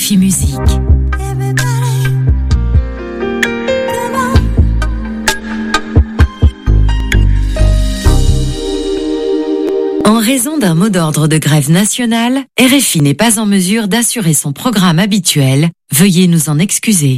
RFI Musique. En raison d'un mot d'ordre de grève nationale, RFI n'est pas en mesure d'assurer son programme habituel. Veuillez nous en excuser.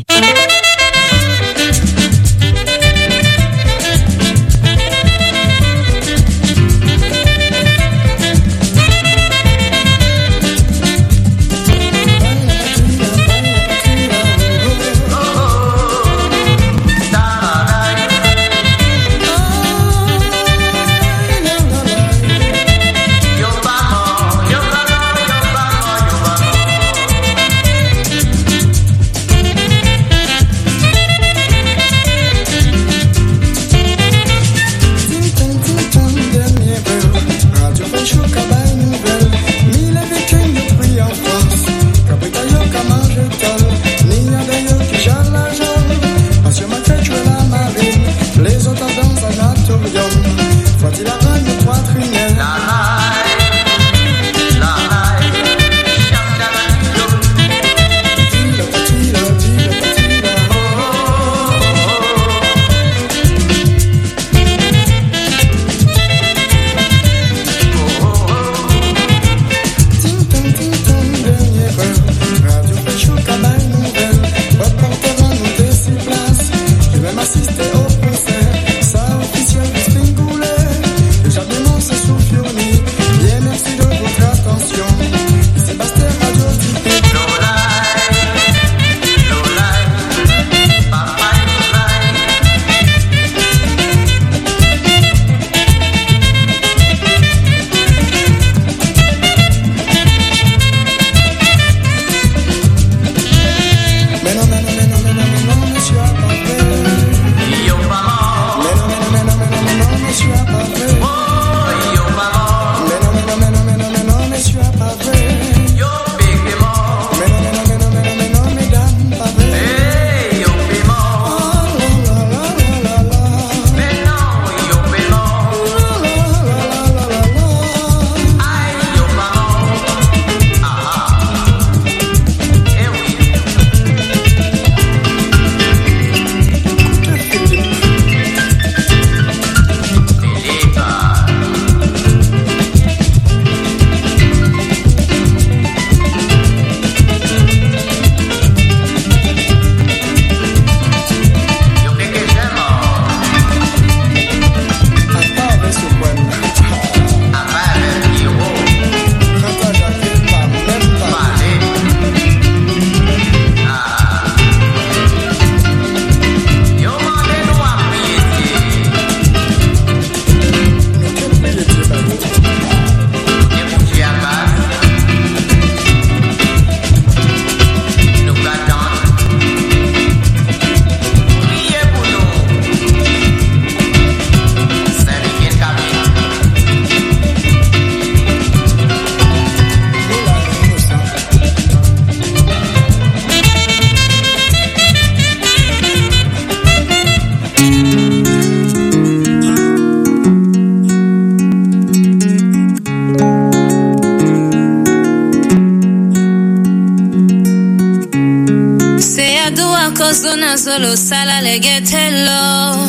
Solo sala legetelo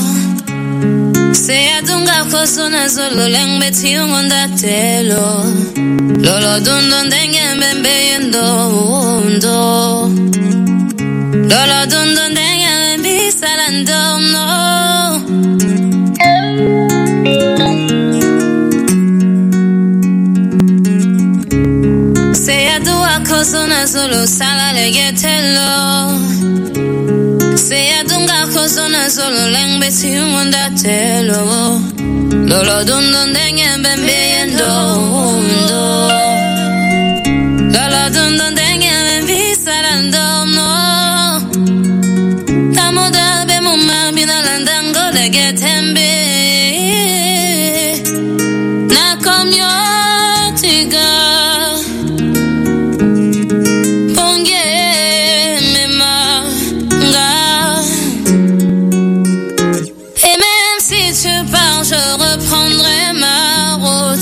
se adunga kosona solo lengbeti ungondatelo lolo dundon dengen bembeyendo undo lolo dundon dengen bisalando no se adunga kosona solo sala legetelo se adunga kosona solo lengbeti ungondatelo lolo dundon dengen bembeyendo undo lolo dundon dengen bisalando no tamoda be mumma binalandango legetembe na komyo tiga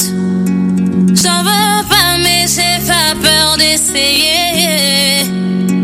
J'en veux pas mais j'ai pas peur d'essayer.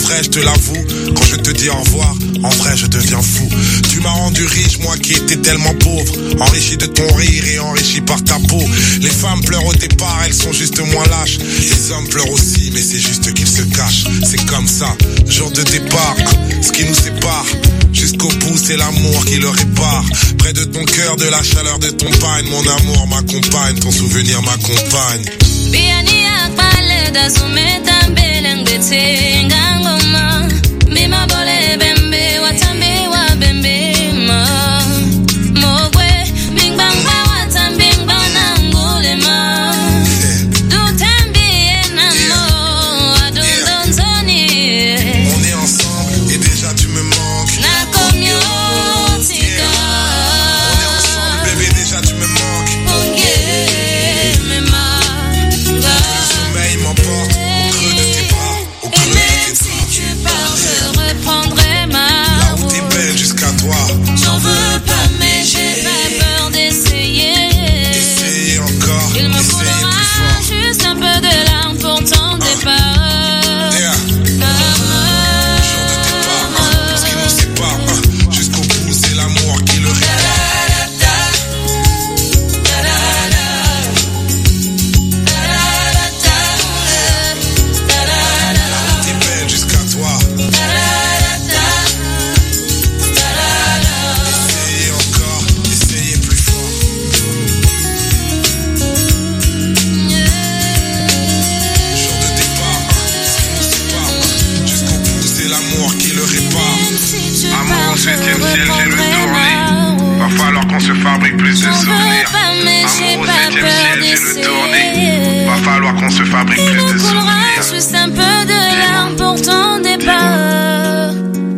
vrai, je te l'avoue. Quand je te dis au revoir, en vrai, je deviens fou. Tu m'as rendu riche, moi qui étais tellement pauvre. Enrichi de ton rire et enrichi par ta peau. Les femmes pleurent au départ, elles sont juste moins lâches. Les hommes pleurent aussi, mais c'est juste qu'ils se cachent. C'est comme ça, jour de départ, ce qui nous sépare. Jusqu'au bout, c'est l'amour qui le répare. Près de ton cœur, de la chaleur de ton pagne. Mon amour m'accompagne, ton souvenir m'accompagne. Biania pale da sumeta belengbe ngangoma bima bole bembe watambe wa bembe ma mogwe bing bang ba watambe bana ngule ma do tambi na mo ado donzoni. On est ensemble et déjà tu me manques. Na comiotika. On est ensemble bébé, déjà tu me manques. M'emporte au creux de tes bras, au creux de tes si tu pars, je reprendrai ma là où t'es belle jusqu'à toi. J'en veux pas, mais j'ai pas peur d'essayer. Essayer encore, Il me essayer faudra plus fort. juste un peu de larmes pour ton départ. Yeah. Jour de départ, parce qu'il nous sépare. Jusqu'au bout, c'est l'amour qui le répare. Va falloir qu'on se fabrique plus de souvenirs. Amour au 7e ciel, j'ai le tourné. Va falloir qu'on se fabrique plus de souvenirs. Juste un peu de larmes pour ton départ.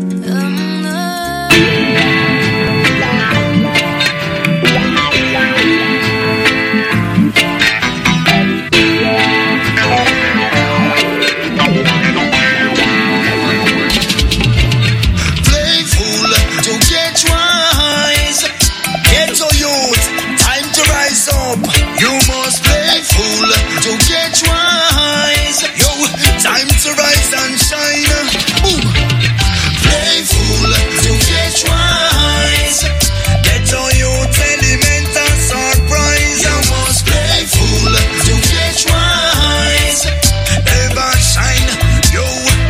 You must play fool to get wise. Yo, time to rise and shine. Ooh. Play fool to get wise. Get all your elemental surprise. You must play fool to get wise. Ever shine, yo.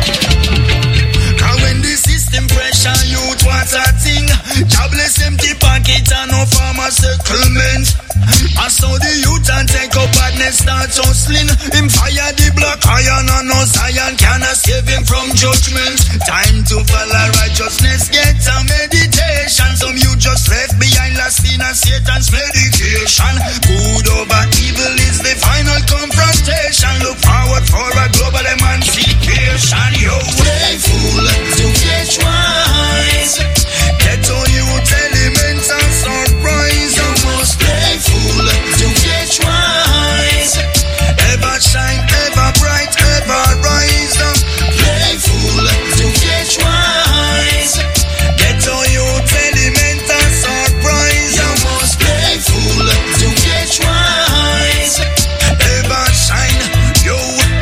Cause when the system pressure you, what a thing. Jobless empty pocket and no farmer settlement. I saw the youth and take up badness start hustling. Him fire the black iron and no Zion cannot save him from judgment. Time to follow righteousness, get a meditation. Some you just left behind last sin and Satan's medication. Good over evil is the final confrontation. Look forward for a global emancipation. Yo, play fool to get wise. Get all youth elements and surprise. You must play fool to get wise. Ever shine, ever bright, ever rise. Play fool to get wise. Get all youth element and surprise. You must play fool to get wise. Ever shine, yo.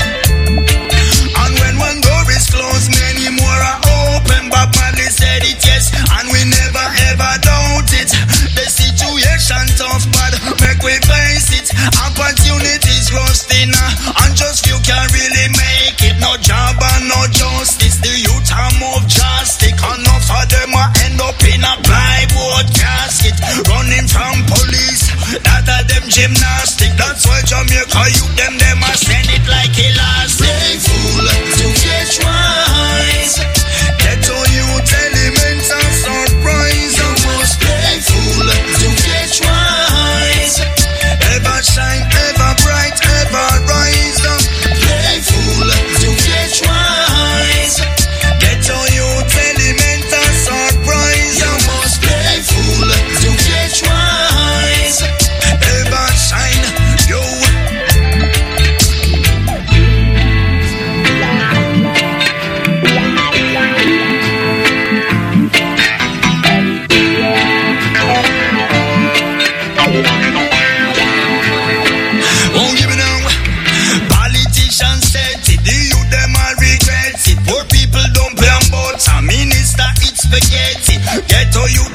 And when one door is closed, many more are open. But Padley said it yes, and we never ever doubt it. The situation tough, but make we face it. Opportunities rusting, and just few can really make it. No job and no justice. The youth are move drastic. Enough of them will end up in a plywood casket. Running from police, that are them gymnastic. That's why Jamaica youth them a send it like elastic. Play fool to get wise. Get all youth elements and surprise. You must play fool to get wise. Ever shine, ever bright, ever rise. Play fool to get wise. Get all youth elements and surprise. You must play fool to get wise. Ever shine, yo.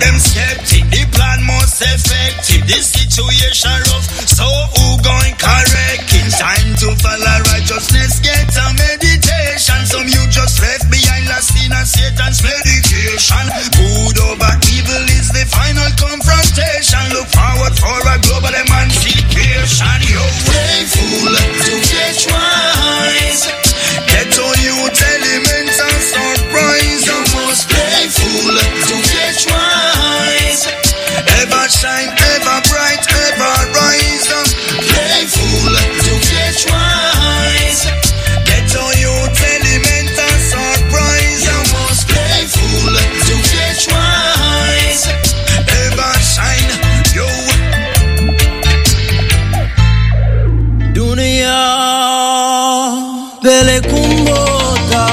them skeptic. The plan most effective. The situation rough, so who going correct it? Time to follow righteousness, get a meditation. Some you just left behind, last in a Satan's medication. Good over evil is the final confrontation. Look forward for a global emancipation. Yo, play fool to get wise. Get on youth elements and surprise. You must play fool to get wise. Ever shine, ever bright, ever rise. Play fool to get wise. Get on youth elements and surprise. You must play fool to get wise. Ever shine, yo. Dunia Bele kumbota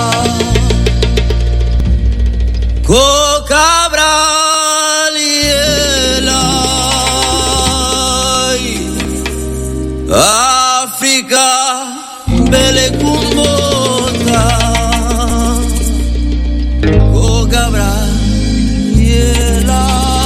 Ko Cabraliela Africa Bele kumbota Ko Cabraliela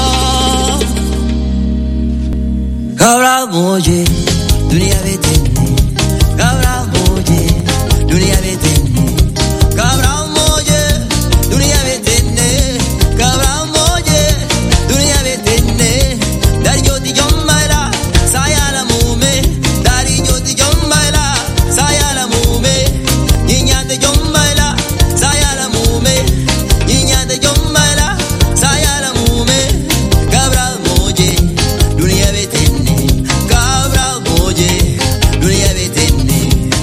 Cabral moje Dunia betene Cabral moje Dunia betene Cabral moje Dunia betene Cabral moje Dunia betene Dari joti jombaira saya la mume Dari joti jombaira saya la mume Niña de jombaira saya la mume Niña de jombaira saya la mume Cabral moje Dunia betene Cabral moje Dunia betene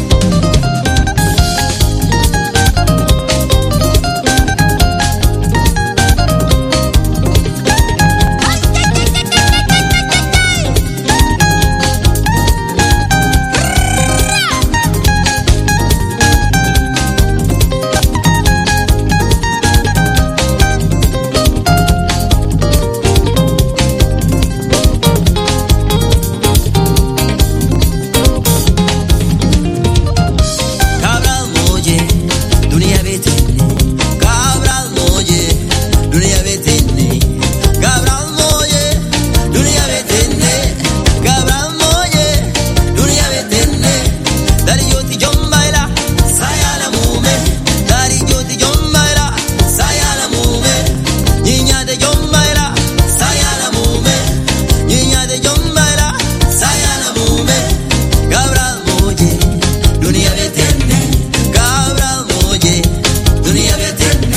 Cabral moje Dunia betene Cabral moje Dunia betene Cabral moje Dunia betene Cabral moje Dunia betene Dari joti jombaila saya la mume Dari joti jombaila saya la mume Niña de jombaila saya la mume Niña de jombaila saya la mume Cabral moje Dunia betene Cabral moje Dunia betene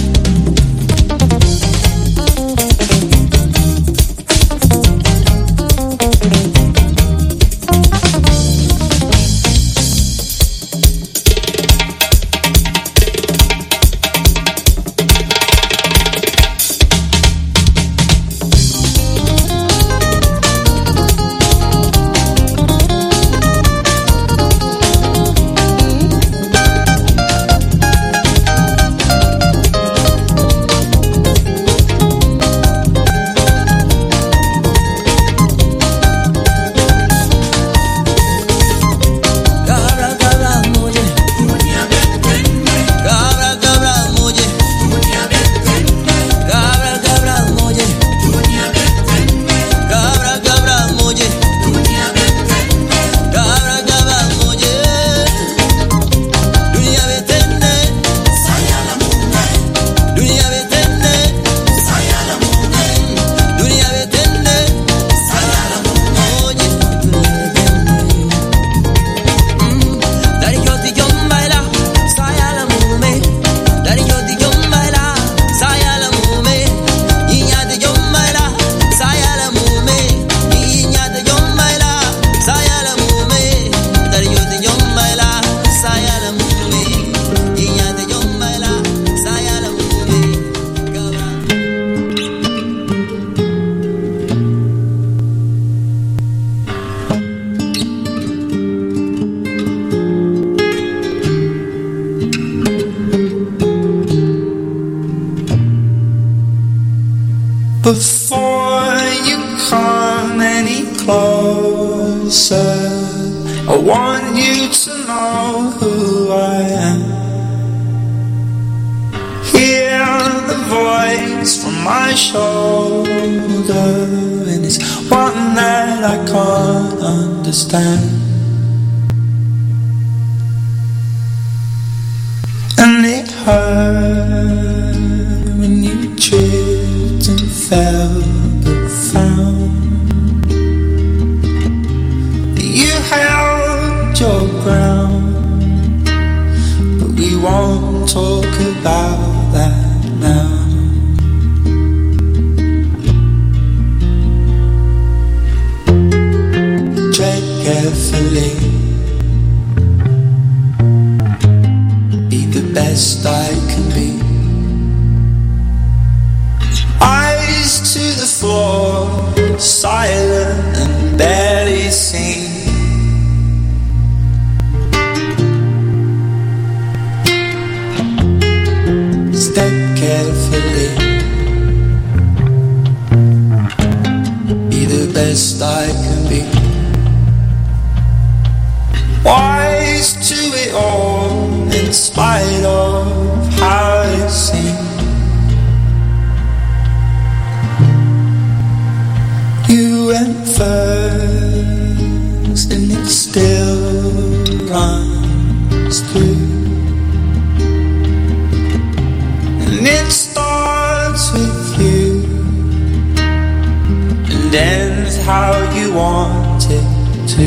Cabral cabral moje Dunia betene Cabral cabral moje Dunia betene Cabral cabral moje Dunia betene Cabral cabral moje Dunia betene Cabral cabral moje Dunia betene saya la mume Dunia betene saya la mume Dunia betene saya la mume Dari joti jombaila saya la mume Dari joti jombaila saya la mume Niña de jombaila saya la mume Niña de jombaila saya la mume Dari joti jombaila saya la mume Niña de jombaila saya la mume Cabral Before you come any closer, I want you to know who I am. Hear the voice from my shoulder, and it's one that I can't understand. And it hurt when you tripped and fell but found that you held your ground. But we won't talk about that now. Tread carefully, be the best I can be. Eyes to the floor, silent and barely seen. Step carefully, be the best I can be. Wise to it all, in spite of how it seems. You went first, and it still runs through. And it starts with you and ends how you want it to.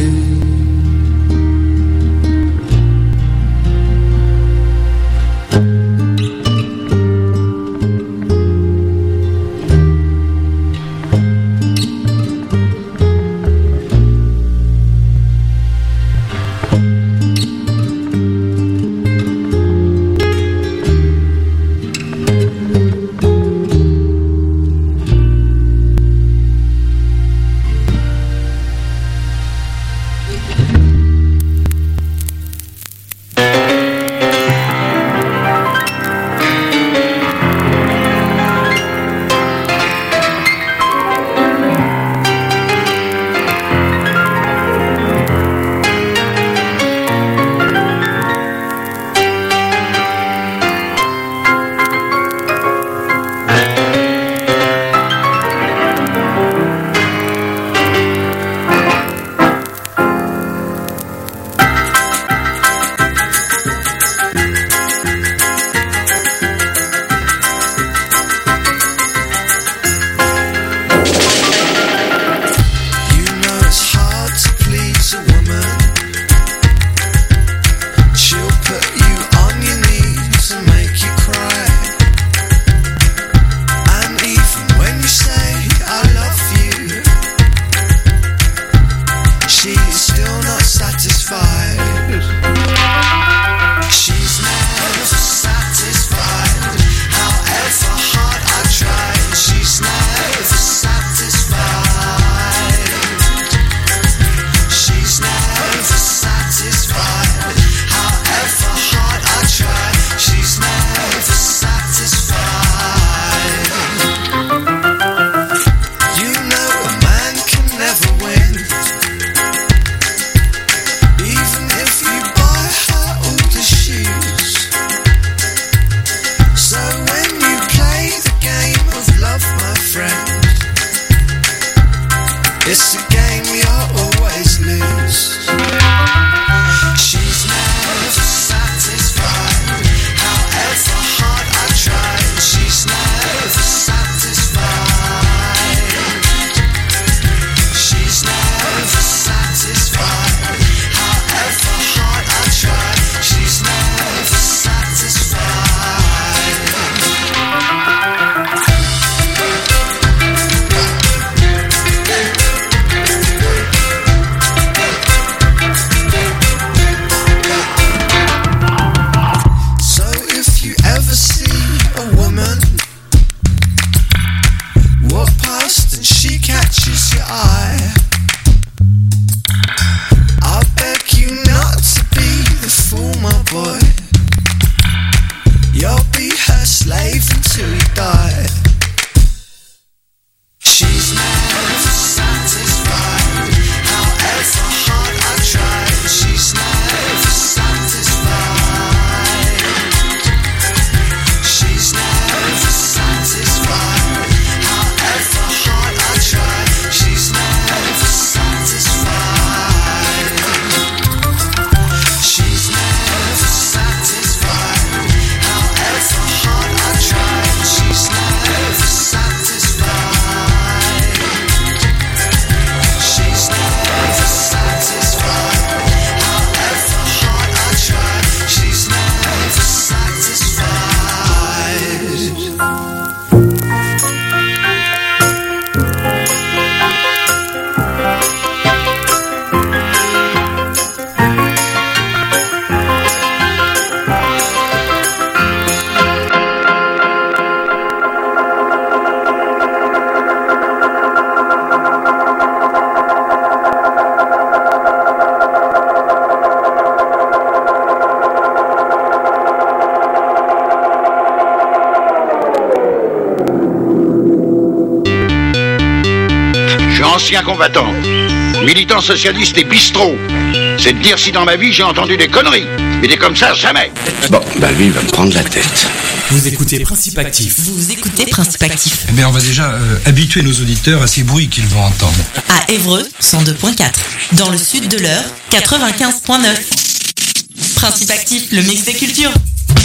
She's never satisfied. ancien combattant, militant socialiste et bistrot. C'est de dire si dans ma vie j'ai entendu des conneries. Mais des comme ça, jamais. Bon, bah lui, il va me prendre la tête. Vous écoutez Principe Actif. Vous écoutez Principe Actif. Eh bien, on va déjà habituer nos auditeurs à ces bruits qu'ils vont entendre. À Évreux, 102.4. Dans le sud de l'Eure, 95.9. Principe Actif, le mix des cultures.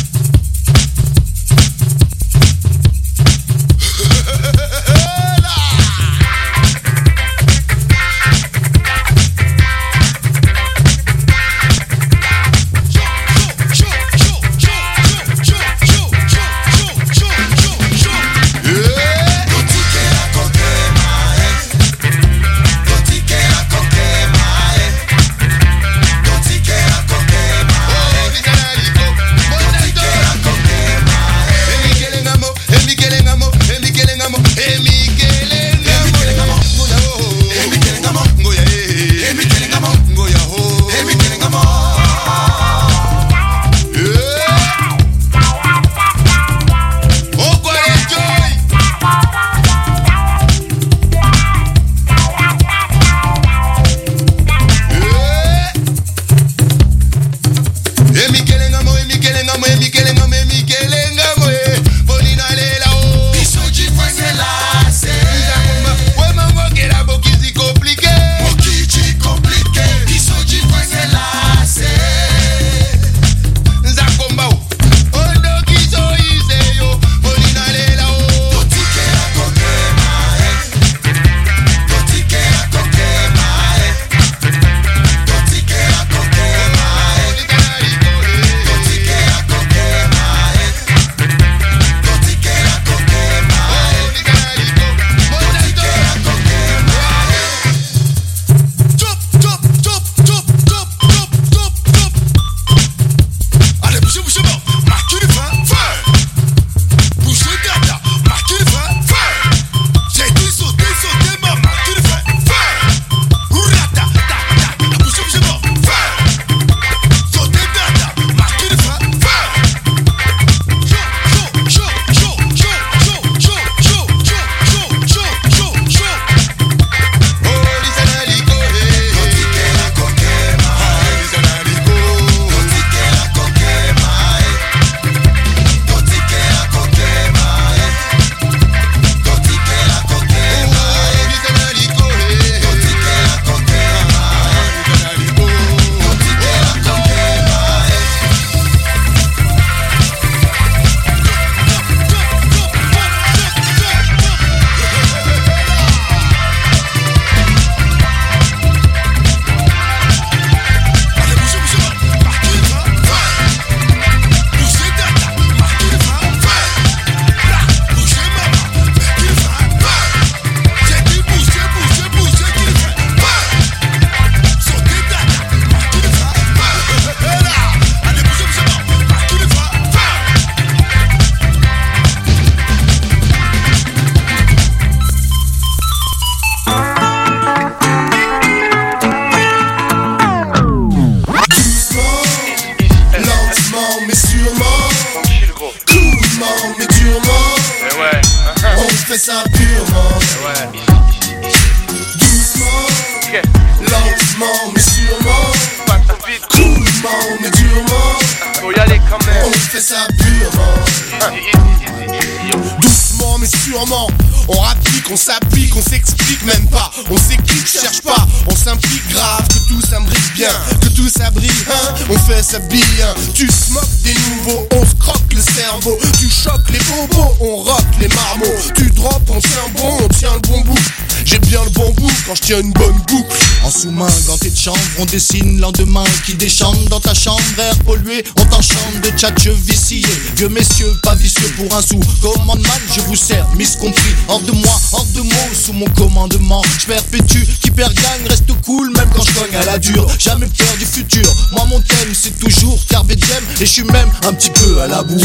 Tu se moques des nouveaux, on se croque le cerveau. Tu choques les bobos, on rock les marmots. Tu drops, on tient bon, on tient le bon bout. J'ai bien le bon bout quand je tiens une bonne boucle. En sous-main, ganté de chambre, on dessine l'endemain qui déchante dans ta chambre. Air pollué, on t'enchante de tchatcheux viciés. Vieux messieurs, pas vicieux pour un sou. Commandement, je vous sers, miscompris. Hors de moi, hors de mots, sous mon commandement. Je perpétue, qui perd gagne, reste cool, même quand je cogne à la dure. Jamais peur du futur, moi mon thème c'est toujours carpe diem. Et je suis même un petit peu à la bourre.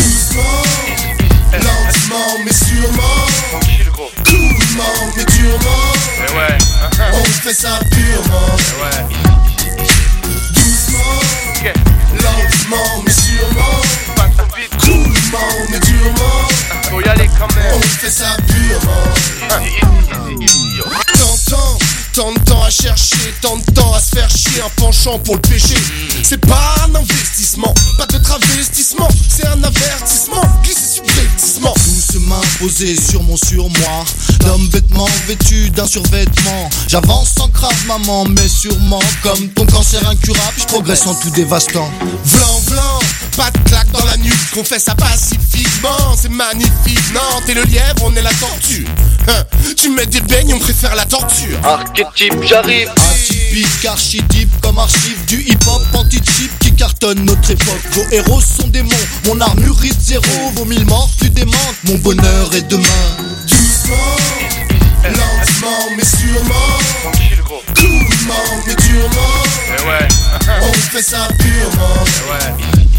Lentement mais sûrement, coolement mais durement, on fait ça purement. Doucement, lentement mais sûrement, coolement mais durement, on fait ça purement. T'entends Tant de temps à chercher, tant de temps à se faire chier, un penchant pour le péché. C'est pas un investissement, pas de travestissement, c'est un avertissement, glisser subrepticement. Doucement posé sur mon surmoi, l'homme vêtement vêtu d'un survêtement. J'avance sans crave maman, mais sûrement comme ton cancer incurable, je progresse en tout dévastant. Vlan vlan, pas de claque dans la nuque, qu'on fait ça pacifiquement, c'est magnifique. Non, t'es le lièvre, on est la tortue. Tu mets des beignes, on préfère la torture. Archétype, j'arrive. Atypique, architype, comme archive du hip-hop anti-chip qui cartonne notre époque. Vos héros sont démons, mon armure rite zéro. Vos 1000 morts plus démentent, mon bonheur est demain. Doucement, lentement mais sûrement, coolement mais durement, on fait ça purement.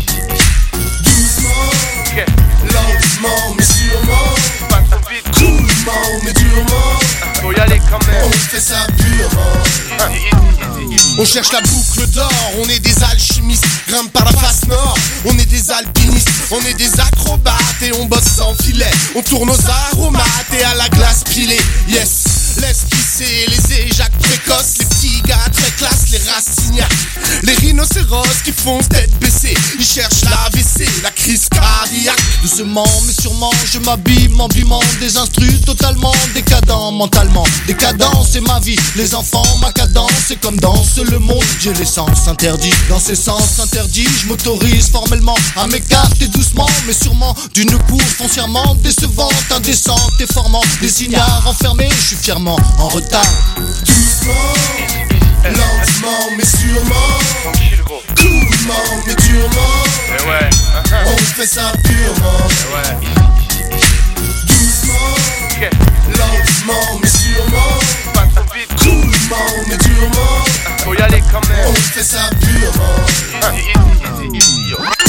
Doucement, lentement mais sûrement, coolement mais durement, faut y aller quand même. On fait ça purement. On cherche la boucle d'or, on est des alchimistes, grimpe par la face nord, on est des alpinistes, on est des acrobates et on bosse sans filet, on tourne aux aromates et à la glace pilée, yes. Laisse glisser les éjacs précoces, les petits gars très classe, les racignacs, les rhinocéros qui foncent tête baissée, ils cherchent l'AVC, la crise cardiaque. Doucement mais sûrement, je m'abîme en bimant des instrus totalement décadents mentalement. Décadent c'est ma vie, les enfants ma cadence, c'est comme danse le monde, j'ai l'essence interdite. Dans ces sens interdits, je m'autorise formellement à m'écarter doucement mais sûrement d'une course foncièrement décevante, indécente et formant des signares enfermés, je suis fièrement en retard. Doucement, lentement mais sûrement, coolement mais durement, on fait ça purement. Doucement, lentement mais sûrement, coolement mais durement, faut y aller quand même. On fait ça purement.